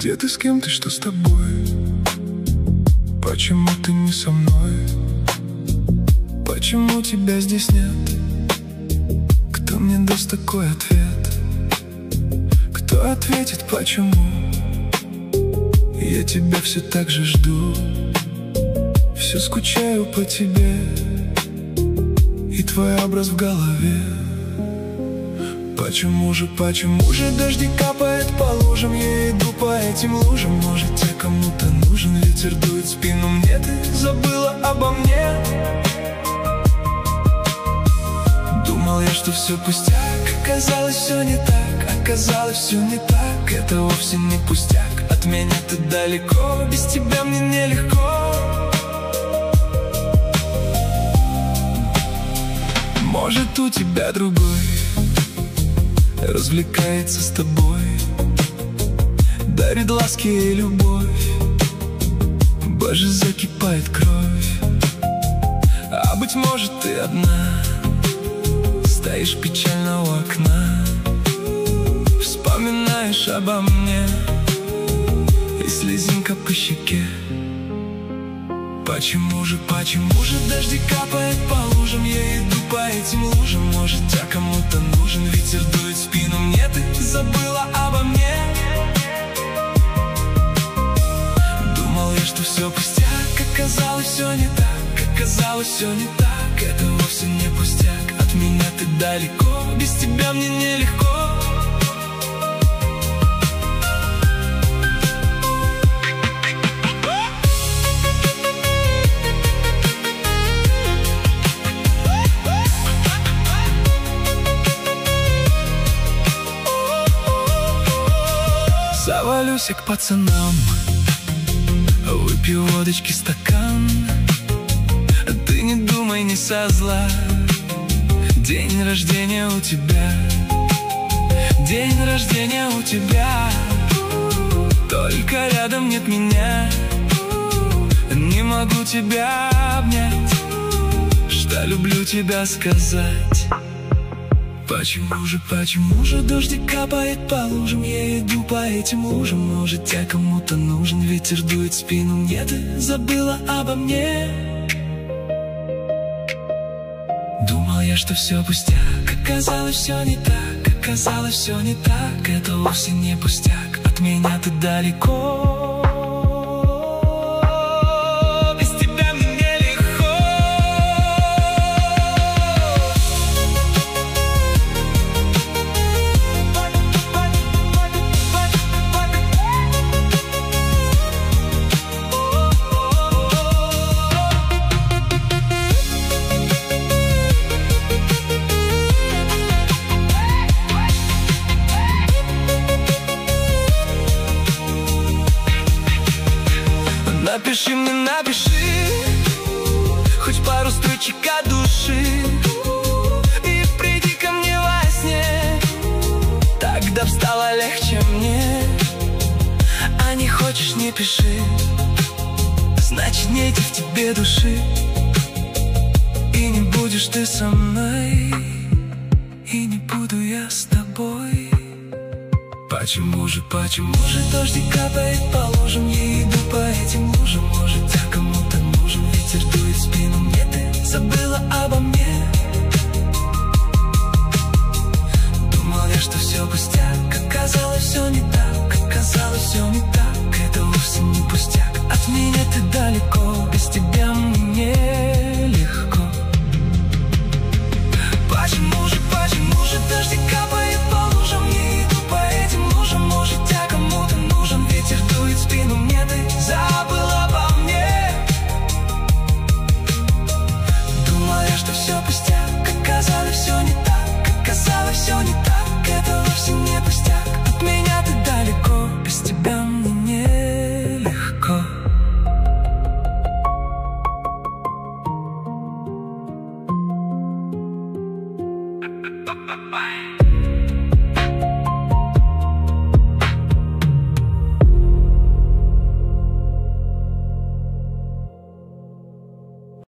Где ты, с кем ты, что с тобой? Почему ты не со мной? Почему тебя здесь нет? Кто мне даст такой ответ? Кто ответит, почему? Я тебя все так же жду, все скучаю по тебе, и твой образ в голове. Почему же дожди капает по лужам? Я иду по этим лужам. Может, я кому-то нужен? Ветер дует в спину мне. Ты забыла обо мне? Думал я, что все пустяк. Оказалось, все не так. Оказалось, все не так. Это вовсе не пустяк. От меня ты далеко. Без тебя мне нелегко. Может, у тебя другой развлекается с тобой, дарит ласки и любовь. Боже, закипает кровь. А быть может, ты одна стоишь печально у окна, вспоминаешь обо мне, и слезинка по щеке. Почему же дожди капает по лужам? Я иду по этим лужам. Может, я кому-то нужен? Ветер дует в спину мне. Ты забыла обо мне? Думал я, что все пустяк. Оказалось, все не так. Оказалось, все не так. Это вовсе не пустяк. От меня ты далеко. Без тебя мне нелегко. Завалюсь я к пацанам, выпью водочки стакан. Ты не думай, не со зла. День рождения у тебя, день рождения у тебя. Только рядом нет меня, не могу тебя обнять, что люблю тебя сказать. Почему же дождик капает по лужам? Я иду по этим лужам. Может, я кому-то нужен? Ветер дует в спину мне. Ты забыла обо мне? Думал я, что все пустяк. Оказалось, все не так. Оказалось, все не так. Это вовсе не пустяк. От меня ты далеко. Напиши мне, напиши хоть пару строчек от души, и приди ко мне во сне. Тогда стало легче мне. А не хочешь, не пиши, значит, нет в тебе души. И не будешь ты со мной, и не буду я с тобой. Почему же дождик капает по лужам? Я иду по этим лужам. Может, я кому-то нужен? Ветер дует в спину мне. Ты забыла обо мне? Думал я, что все пустяк. Оказалось, все не так. Оказалось, все не так. Это вовсе не пустяк. От меня ты далеко. Без тебя мне легко. Почему же дождик капает по лужам? Я иду по этим лужам. Может, я кому-то нужен? Ветер дует в спину мне. Ты забыла обо мне? Думал я, что все пустяк. Оказалось, все не так. Оказалось, все не так. Это вовсе не пустяк. От меня ты далеко. Без тебя мне нелегко. Bye.